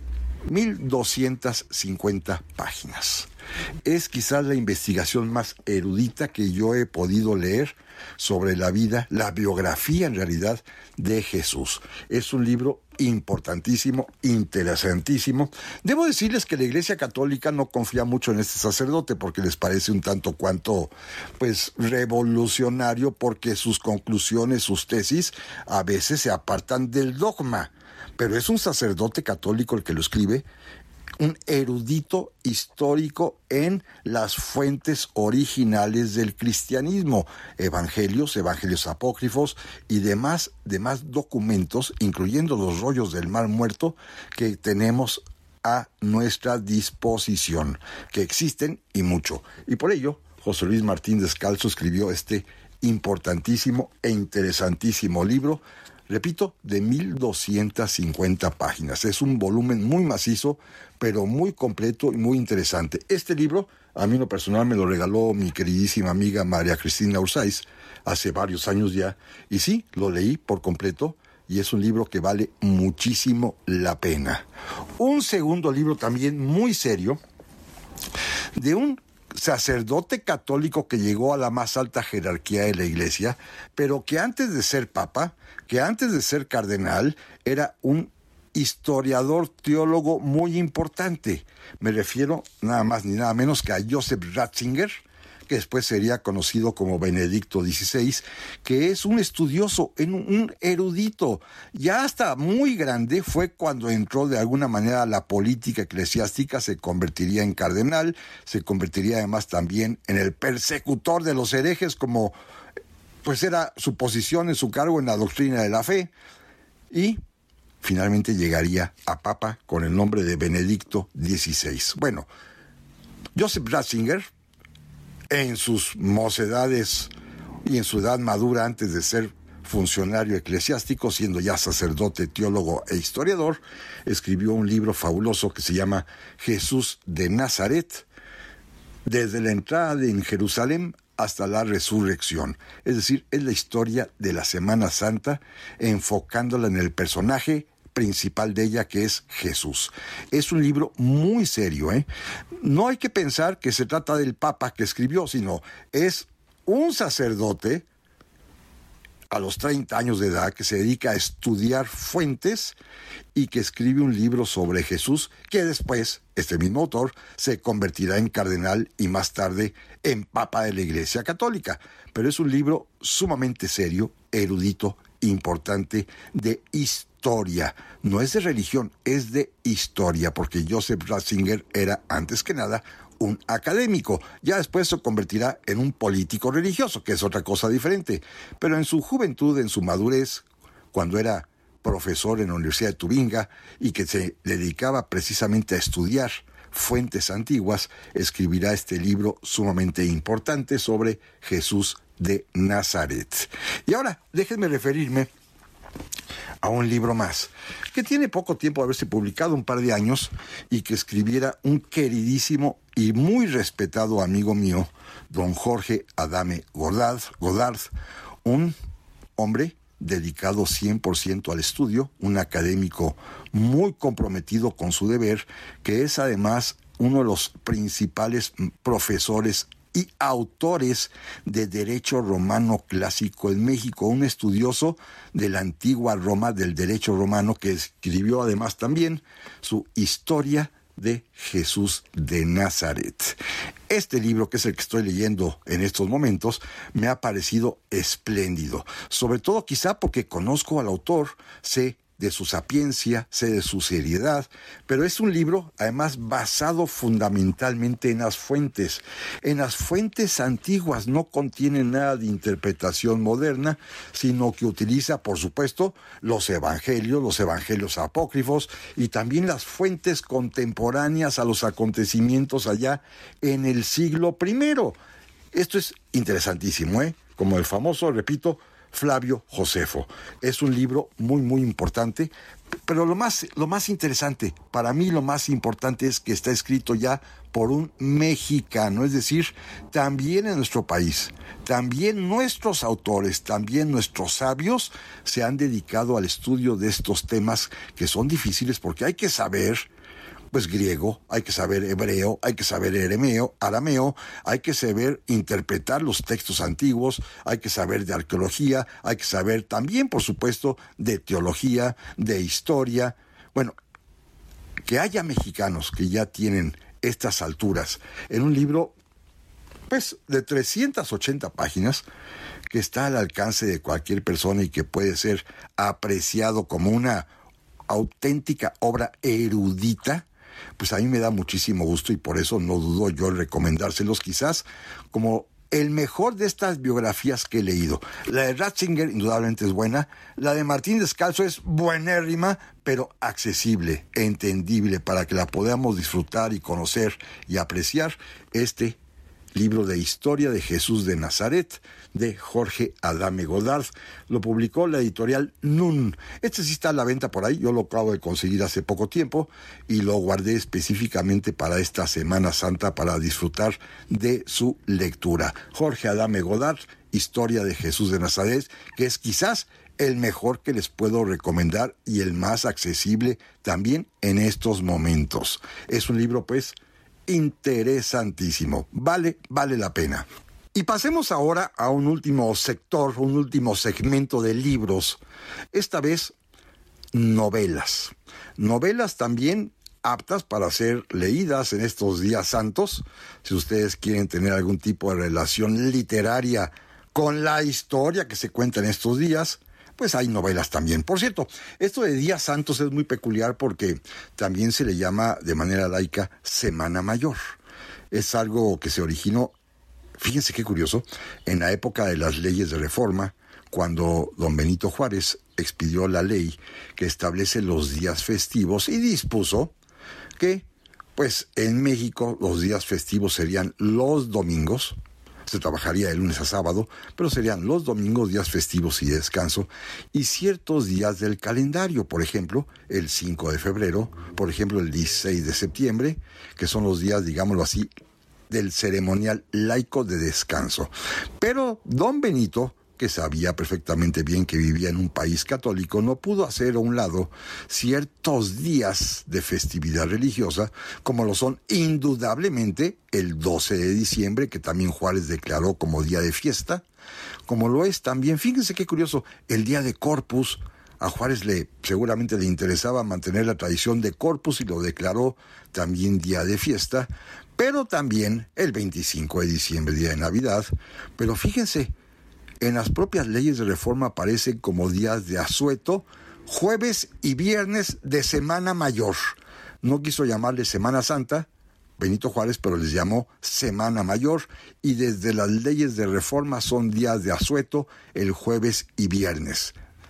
mil doscientas cincuenta páginas. Es quizás la investigación más erudita que yo he podido leer sobre la vida, la biografía en realidad de Jesús. Es un libro importantísimo, interesantísimo. Debo decirles que la Iglesia Católica no confía mucho en este sacerdote porque les parece un tanto cuanto, pues, revolucionario, porque sus conclusiones, sus tesis, a veces se apartan del dogma. Pero es un sacerdote católico el que lo escribe, un erudito histórico en las fuentes originales del cristianismo, evangelios, evangelios apócrifos y demás, demás documentos, incluyendo los rollos del Mar Muerto que tenemos a nuestra disposición, que existen y mucho. Y por ello, José Luis Martín Descalzo escribió este importantísimo e interesantísimo libro, repito, de mil doscientas cincuenta páginas. Es un volumen muy macizo, pero muy completo y muy interesante. Este libro, a mí en lo personal, me lo regaló mi queridísima amiga María Cristina Ursáiz hace varios años ya, y sí, lo leí por completo, y es un libro que vale muchísimo la pena. Un segundo libro también muy serio, de un sacerdote católico que llegó a la más alta jerarquía de la Iglesia, pero que antes de ser papa, que antes de ser cardenal, era un historiador teólogo muy importante. Me refiero nada más ni nada menos que a Joseph Ratzinger, que después sería conocido como Benedicto dieciséis, que es un estudioso, un erudito. Ya hasta muy grande fue cuando entró de alguna manera a la política eclesiástica, se convertiría en cardenal, se convertiría además también en el persecutor de los herejes, como pues era su posición en su cargo en la doctrina de la fe, y finalmente llegaría a papa con el nombre de Benedicto dieciséis. Bueno, Joseph Ratzinger, en sus mocedades y en su edad madura antes de ser funcionario eclesiástico, siendo ya sacerdote, teólogo e historiador, escribió un libro fabuloso que se llama Jesús de Nazaret, desde la entrada en Jerusalén hasta la resurrección. Es decir, es la historia de la Semana Santa, enfocándola en el personaje principal de ella, que es Jesús. Es un libro muy serio, ¿eh? No hay que pensar que se trata del Papa que escribió, sino es un sacerdote a los treinta años de edad que se dedica a estudiar fuentes y que escribe un libro sobre Jesús, que después, este mismo autor, se convertirá en cardenal y más tarde en Papa de la Iglesia Católica. Pero es un libro sumamente serio, erudito, importante, de historia. Historia, no es de religión, es de historia, porque Joseph Ratzinger era, antes que nada, un académico. Ya después se convertirá en un político religioso, que es otra cosa diferente. Pero en su juventud, en su madurez, cuando era profesor en la Universidad de Tubinga y que se dedicaba precisamente a estudiar fuentes antiguas, escribirá este libro sumamente importante sobre Jesús de Nazaret. Y ahora, déjenme referirme a un libro más, que tiene poco tiempo de haberse publicado, un par de años, y que escribiera un queridísimo y muy respetado amigo mío, don Jorge Adame Godard, Godard, un hombre dedicado cien por ciento al estudio, un académico muy comprometido con su deber, que es además uno de los principales profesores y autores de Derecho Romano Clásico en México, un estudioso de la antigua Roma, del derecho romano, que escribió además también su Historia de Jesús de Nazaret. Este libro, que es el que estoy leyendo en estos momentos, me ha parecido espléndido, sobre todo quizá porque conozco al autor, sé de su sapiencia, sé de su seriedad, pero es un libro además basado fundamentalmente en las fuentes. En las fuentes antiguas, no contiene nada de interpretación moderna, sino que utiliza, por supuesto, los evangelios, los evangelios apócrifos y también las fuentes contemporáneas a los acontecimientos allá en el siglo primero. Esto es interesantísimo, ¿eh? Como el famoso, repito, Flavio Josefo. Es un libro muy, muy importante, pero lo más, lo más interesante, para mí lo más importante es que está escrito ya por un mexicano, es decir, también en nuestro país, también nuestros autores, también nuestros sabios se han dedicado al estudio de estos temas que son difíciles porque hay que saber pues griego, hay que saber hebreo, hay que saber arameo, arameo, hay que saber interpretar los textos antiguos, hay que saber de arqueología, hay que saber también, por supuesto, de teología, de historia. Bueno, que haya mexicanos que ya tienen estas alturas en un libro, pues, de trescientas ochenta páginas, que está al alcance de cualquier persona y que puede ser apreciado como una auténtica obra erudita, pues a mí me da muchísimo gusto y por eso no dudo yo en recomendárselos quizás como el mejor de estas biografías que he leído. La de Ratzinger indudablemente es buena, la de Martín Descalzo es buenérrima, pero accesible, entendible, para que la podamos disfrutar y conocer y apreciar. Este libro de Historia de Jesús de Nazaret, de Jorge Adame Godard, lo publicó la editorial Nun. Este sí está a la venta por ahí, yo lo acabo de conseguir hace poco tiempo y lo guardé específicamente para esta Semana Santa para disfrutar de su lectura. Jorge Adame Godard, Historia de Jesús de Nazaret, que es quizás el mejor que les puedo recomendar y el más accesible también en estos momentos. Es un libro, pues, interesantísimo. Vale, vale la pena. Y pasemos ahora a un último sector, un último segmento de libros. Esta vez, novelas. Novelas también aptas para ser leídas en estos días santos. Si ustedes quieren tener algún tipo de relación literaria con la historia que se cuenta en estos días, pues hay novelas también. Por cierto, esto de días santos es muy peculiar porque también se le llama de manera laica Semana Mayor. Es algo que se originó, fíjense qué curioso, en la época de las leyes de reforma, cuando don Benito Juárez expidió la ley que establece los días festivos y dispuso que, pues, en México los días festivos serían los domingos. Se trabajaría de lunes a sábado, pero serían los domingos días festivos y de descanso, y ciertos días del calendario, por ejemplo, el cinco de febrero, por ejemplo, el dieciséis de septiembre, que son los días, digámoslo así, del ceremonial laico de descanso. Pero don Benito, que sabía perfectamente bien que vivía en un país católico, no pudo hacer a un lado ciertos días de festividad religiosa, como lo son indudablemente el doce de diciembre, que también Juárez declaró como día de fiesta, como lo es también, fíjense qué curioso, el día de Corpus. A Juárez le seguramente le interesaba mantener la tradición de Corpus y lo declaró también día de fiesta, pero también el veinticinco de diciembre, día de Navidad. Pero fíjense, en las propias leyes de reforma aparecen como días de asueto, jueves y viernes de Semana Mayor. No quiso llamarle Semana Santa, Benito Juárez, pero les llamó Semana Mayor, y desde las leyes de reforma son días de asueto el jueves y viernes.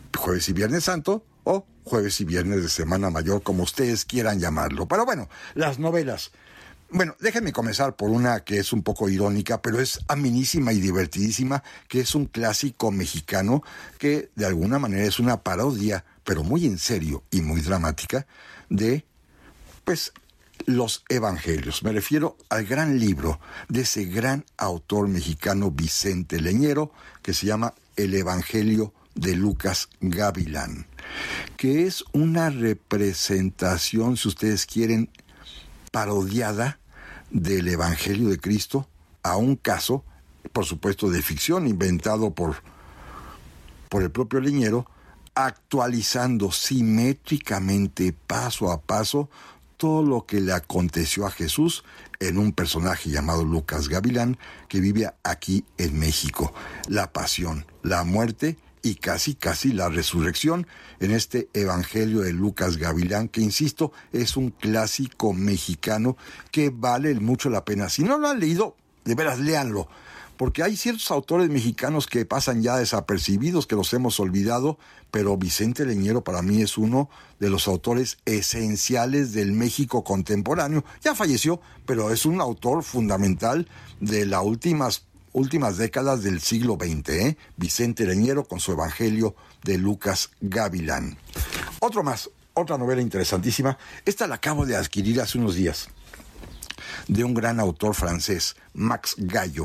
jueves y viernes santo, o jueves y viernes de Semana Mayor, como ustedes quieran llamarlo. Pero bueno, las novelas. Bueno, déjenme comenzar por una que es un poco irónica, pero es amenísima y divertidísima, que es un clásico mexicano que de alguna manera es una parodia, pero muy en serio y muy dramática, de, pues, los evangelios. Me refiero al gran libro de ese gran autor mexicano Vicente Leñero, que se llama El Evangelio de Lucas Gavilán, que es una representación, si ustedes quieren, parodiada del Evangelio de Cristo a un caso, por supuesto, de ficción inventado por, por el propio Leñero, actualizando simétricamente, paso a paso, todo lo que le aconteció a Jesús en un personaje llamado Lucas Gavilán, que vive aquí en México. La pasión, la muerte y casi, casi la resurrección en este Evangelio de Lucas Gavilán, que, insisto, es un clásico mexicano que vale mucho la pena. Si no lo han leído, de veras, léanlo, porque hay ciertos autores mexicanos que pasan ya desapercibidos, que los hemos olvidado, pero Vicente Leñero para mí es uno de los autores esenciales del México contemporáneo. Ya falleció, pero es un autor fundamental de las últimas últimas décadas del siglo veinte, ¿eh? Vicente Leñero con su Evangelio de Lucas Gavilán. Otro más, otra novela interesantísima. Esta la acabo de adquirir hace unos días, de un gran autor francés, Max Gallo,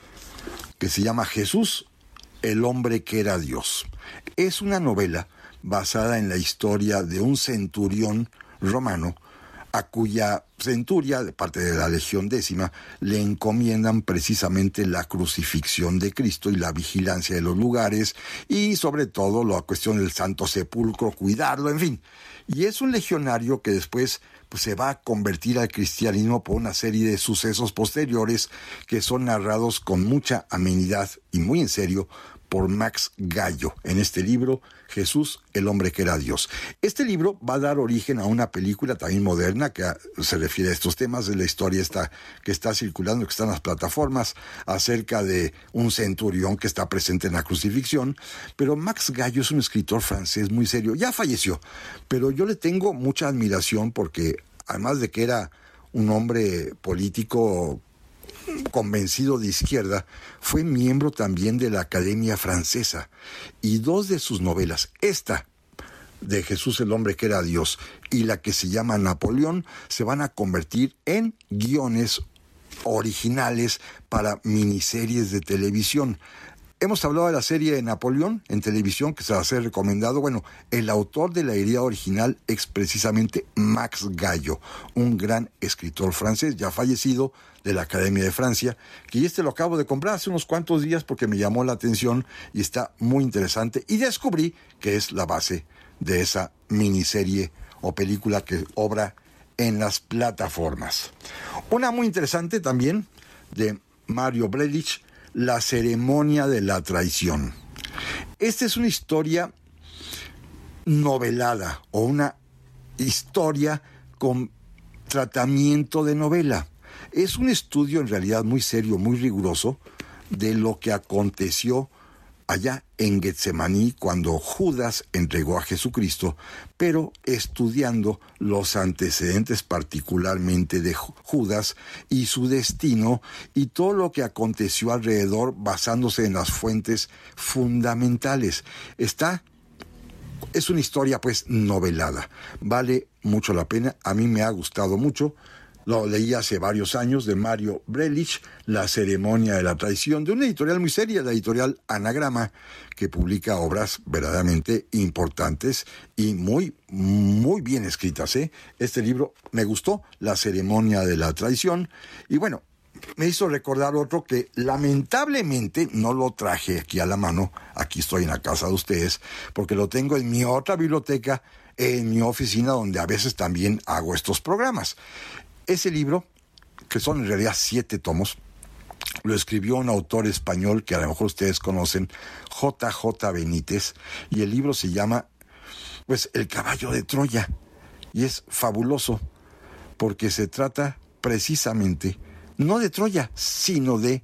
que se llama Jesús, el hombre que era Dios. Es una novela basada en la historia de un centurión romano a cuya centuria, de parte de la Legión Décima, le encomiendan precisamente la crucifixión de Cristo y la vigilancia de los lugares, y sobre todo la cuestión del Santo Sepulcro, cuidarlo, en fin. Y es un legionario que después pues, se va a convertir al cristianismo por una serie de sucesos posteriores que son narrados con mucha amenidad y muy en serio por Max Gallo en este libro, Jesús, el hombre que era Dios. Este libro va a dar origen a una película también moderna que se refiere a estos temas de la historia esta, que está circulando, que está en las plataformas, acerca de un centurión que está presente en la crucifixión. Pero Max Gallo es un escritor francés muy serio, ya falleció, pero yo le tengo mucha admiración porque, además de que era un hombre político convencido de izquierda, fue miembro también de la Academia Francesa, y dos de sus novelas, esta de Jesús el hombre que era Dios y la que se llama Napoleón, se van a convertir en guiones originales para miniseries de televisión. Hemos hablado de la serie de Napoleón en televisión, que se va a ser recomendado. Bueno, el autor de la idea original es precisamente Max Gallo, un gran escritor francés, ya fallecido, de la Academia de Francia, que este lo acabo de comprar hace unos cuantos días porque me llamó la atención y está muy interesante. Y descubrí que es la base de esa miniserie o película que obra en las plataformas. Una muy interesante también, de Mario Brelich, La ceremonia de la traición. Esta es una historia novelada o una historia con tratamiento de novela. Es un estudio en realidad muy serio, muy riguroso de lo que aconteció allá en Getsemaní cuando Judas entregó a Jesucristo, pero estudiando los antecedentes particularmente de Judas y su destino y todo lo que aconteció alrededor, basándose en las fuentes fundamentales. Está, es una historia pues novelada, vale mucho la pena, a mí me ha gustado mucho. Lo leí hace varios años, de Mario Brelich, La ceremonia de la traición, de una editorial muy seria, la editorial Anagrama, que publica obras verdaderamente importantes y muy, muy bien escritas, ¿eh? Este libro me gustó, La ceremonia de la traición, y bueno, me hizo recordar otro que lamentablemente no lo traje aquí a la mano, aquí estoy en la casa de ustedes, porque lo tengo en mi otra biblioteca, en mi oficina, donde a veces también hago estos programas. Ese libro, que son en realidad siete tomos, lo escribió un autor español que a lo mejor ustedes conocen, J J Benítez, y el libro se llama, pues, El caballo de Troya, y es fabuloso, porque se trata precisamente, no de Troya, sino de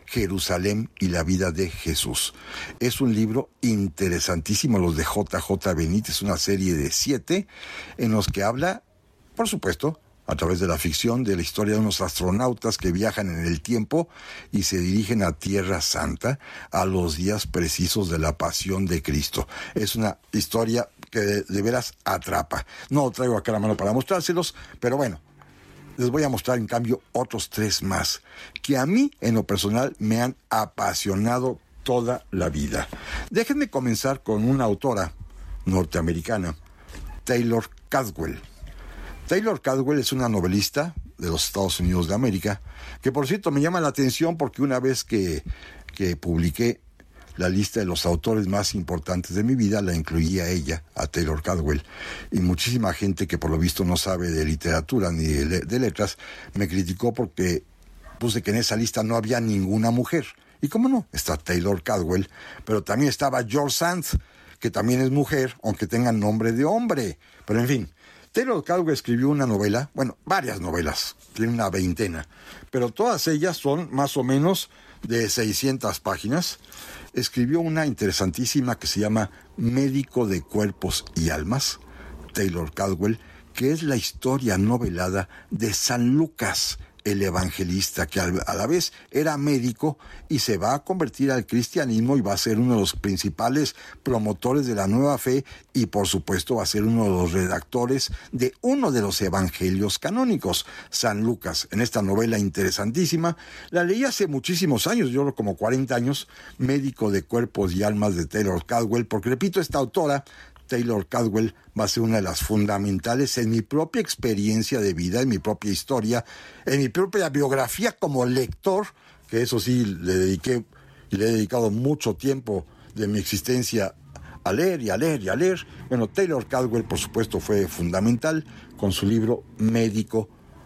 Jerusalén y la vida de Jesús. Es un libro interesantísimo, los de J J Benítez, una serie de siete, en los que habla, por supuesto, a través de la ficción, de la historia de unos astronautas que viajan en el tiempo y se dirigen a Tierra Santa a los días precisos de la pasión de Cristo. Es una historia que de, de veras atrapa. No lo traigo acá a la mano para mostrárselos, pero bueno, les voy a mostrar en cambio otros tres más, que a mí en lo personal me han apasionado toda la vida. Déjenme comenzar con una autora norteamericana, Taylor Caldwell. Taylor Caldwell es una novelista de los Estados Unidos de América, que por cierto me llama la atención porque una vez que, que publiqué la lista de los autores más importantes de mi vida, la incluí a ella, a Taylor Caldwell, y muchísima gente que por lo visto no sabe de literatura ni de, de letras, me criticó porque puse que en esa lista no había ninguna mujer. Y cómo no, está Taylor Caldwell, pero también estaba George Sand, que también es mujer, aunque tenga nombre de hombre. Pero en fin, Taylor Caldwell escribió una novela, bueno, varias novelas, tiene una veintena, pero todas ellas son más o menos de seiscientas páginas. Escribió una interesantísima que se llama Médico de Cuerpos y Almas, Taylor Caldwell, que es la historia novelada de San Lucas, el evangelista, que a la vez era médico y se va a convertir al cristianismo y va a ser uno de los principales promotores de la nueva fe y por supuesto va a ser uno de los redactores de uno de los evangelios canónicos, San Lucas. En esta novela interesantísima, la leí hace muchísimos años, yo creo como cuarenta años, Médico de Cuerpos y Almas de Taylor Caldwell, porque repito, esta autora Taylor Caldwell va a ser una de las fundamentales en mi propia experiencia de vida, en mi propia historia, en mi propia biografía como lector, que eso sí le dediqué y le he dedicado mucho tiempo de mi existencia a leer y a leer y a leer. Bueno, Taylor Caldwell, por supuesto, fue fundamental con su libro Médico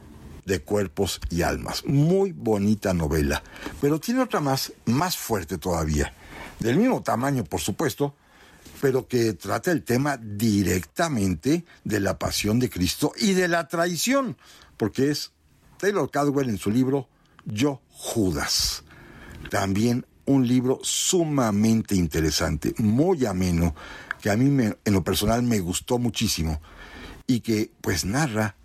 de Cuerpos y Almas. Muy bonita novela, pero tiene otra más, más fuerte todavía, del mismo tamaño, por supuesto, pero que trata el tema directamente de la pasión de Cristo y de la traición, porque es Taylor Caldwell en su libro Yo, Judas. También un libro sumamente interesante, muy ameno, que a mí me, en lo personal me gustó muchísimo, y que pues narra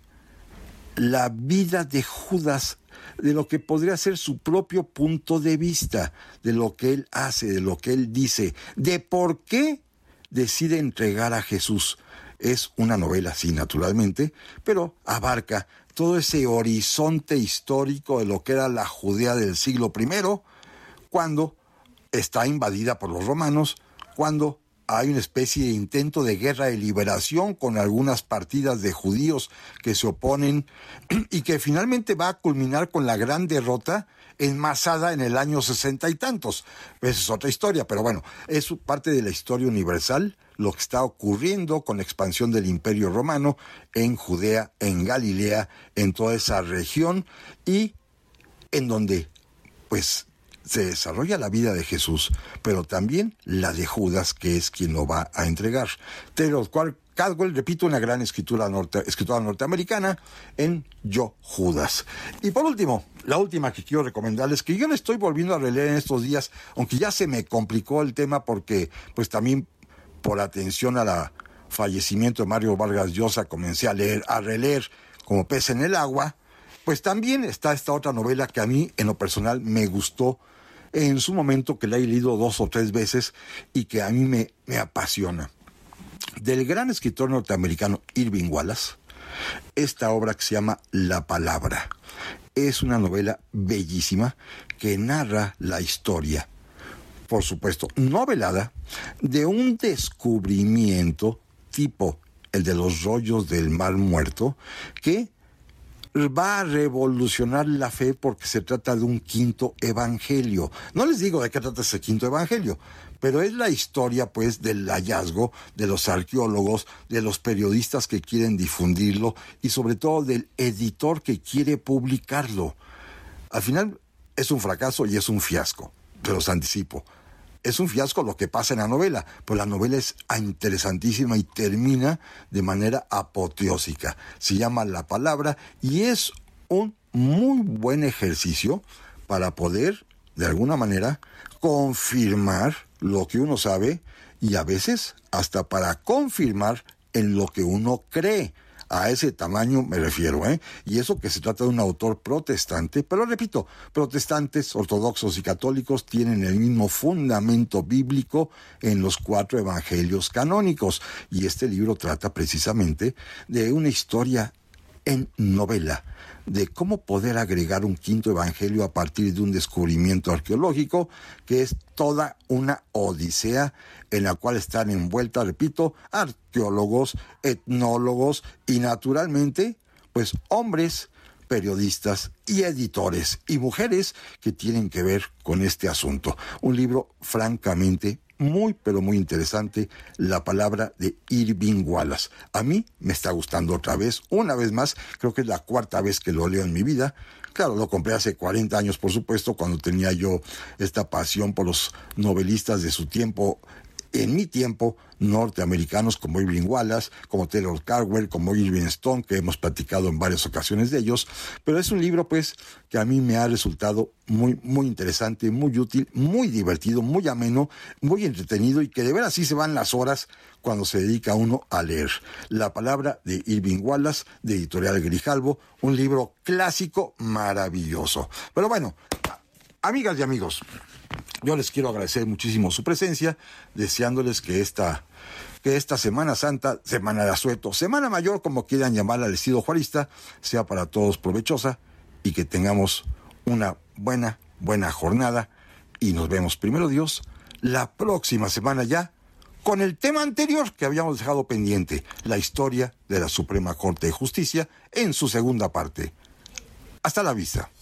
la vida de Judas, de lo que podría ser su propio punto de vista, de lo que él hace, de lo que él dice, de por qué decide entregar a Jesús. Es una novela, sí, naturalmente, pero abarca todo ese horizonte histórico de lo que era la Judea del siglo primero, cuando está invadida por los romanos, cuando hay una especie de intento de guerra de liberación con algunas partidas de judíos que se oponen y que finalmente va a culminar con la gran derrota enmasada en el año sesenta y tantos. Esa es otra historia, pero bueno, es parte de la historia universal, lo que está ocurriendo con la expansión del Imperio Romano en Judea, en Galilea, en toda esa región, y en donde, pues, se desarrolla la vida de Jesús, pero también la de Judas, que es quien lo va a entregar. Taylor Caldwell, repito, una gran escritura norte, escritora norteamericana en Yo, Judas. Y por último, la última que quiero recomendarles, que yo la estoy volviendo a releer en estos días, aunque ya se me complicó el tema porque, pues también por atención a la fallecimiento de Mario Vargas Llosa, comencé a leer, a releer como pez en el agua. Pues también está esta otra novela que a mí, en lo personal, me gustó en su momento, que la he leído dos o tres veces y que a mí me, me apasiona. Del gran escritor norteamericano Irving Wallace, esta obra que se llama La Palabra. Es una novela bellísima que narra la historia, por supuesto, novelada, de un descubrimiento tipo el de los rollos del Mar Muerto, que va a revolucionar la fe porque se trata de un quinto evangelio. No les digo de qué trata ese quinto evangelio, pero es la historia, pues, del hallazgo de los arqueólogos, de los periodistas que quieren difundirlo y sobre todo del editor que quiere publicarlo. Al final es un fracaso y es un fiasco, se los anticipo. Es un fiasco lo que pasa en la novela, pero la novela es interesantísima y termina de manera apoteósica. Se llama La Palabra y es un muy buen ejercicio para poder de alguna manera, confirmar lo que uno sabe y a veces hasta para confirmar en lo que uno cree. A ese tamaño me refiero, ¿eh? Y eso que se trata de un autor protestante, pero repito, protestantes, ortodoxos y católicos tienen el mismo fundamento bíblico en los cuatro evangelios canónicos. Y este libro trata precisamente de una historia en novela, de cómo poder agregar un quinto evangelio a partir de un descubrimiento arqueológico, que es toda una odisea en la cual están envueltas, repito, arqueólogos, etnólogos y naturalmente, pues hombres, periodistas y editores y mujeres que tienen que ver con este asunto. Un libro francamente muy, pero muy interesante, La palabra de Irving Wallace. A mí me está gustando otra vez, una vez más, creo que es la cuarta vez que lo leo en mi vida. Claro, lo compré hace cuarenta años, por supuesto, cuando tenía yo esta pasión por los novelistas de su tiempo, en mi tiempo, norteamericanos como Irving Wallace, como Taylor Caldwell, como Irving Stone, que hemos platicado en varias ocasiones de ellos, pero es un libro, pues, que a mí me ha resultado muy, muy interesante, muy útil, muy divertido, muy ameno, muy entretenido y que de veras así se van las horas cuando se dedica uno a leer. La palabra de Irving Wallace, de Editorial Grijalbo, un libro clásico maravilloso. Pero bueno, amigas y amigos, yo les quiero agradecer muchísimo su presencia, deseándoles que esta, que esta Semana Santa, Semana de Asueto, Semana Mayor, como quieran llamarla al estilo juarista, sea para todos provechosa y que tengamos una buena, buena jornada. Y nos vemos, primero Dios, la próxima semana ya con el tema anterior que habíamos dejado pendiente, la historia de la Suprema Corte de Justicia en su segunda parte. Hasta la vista.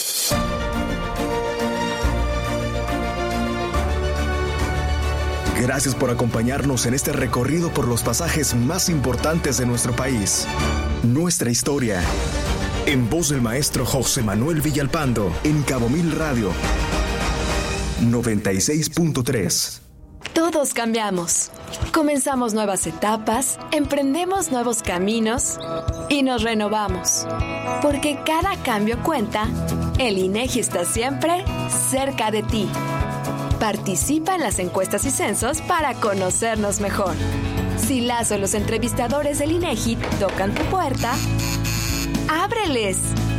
Gracias por acompañarnos en este recorrido por los pasajes más importantes de nuestro país. Nuestra historia. En voz del maestro José Manuel Villalpando, en Cabo Mil Radio. noventa y seis punto tres.
Todos cambiamos. Comenzamos nuevas etapas, emprendemos nuevos caminos y nos renovamos. Porque cada cambio cuenta, el INEGI está siempre cerca de ti. Participa en las encuestas y censos para conocernos mejor. Si las o los entrevistadores del INEGI tocan tu puerta, ¡ábreles!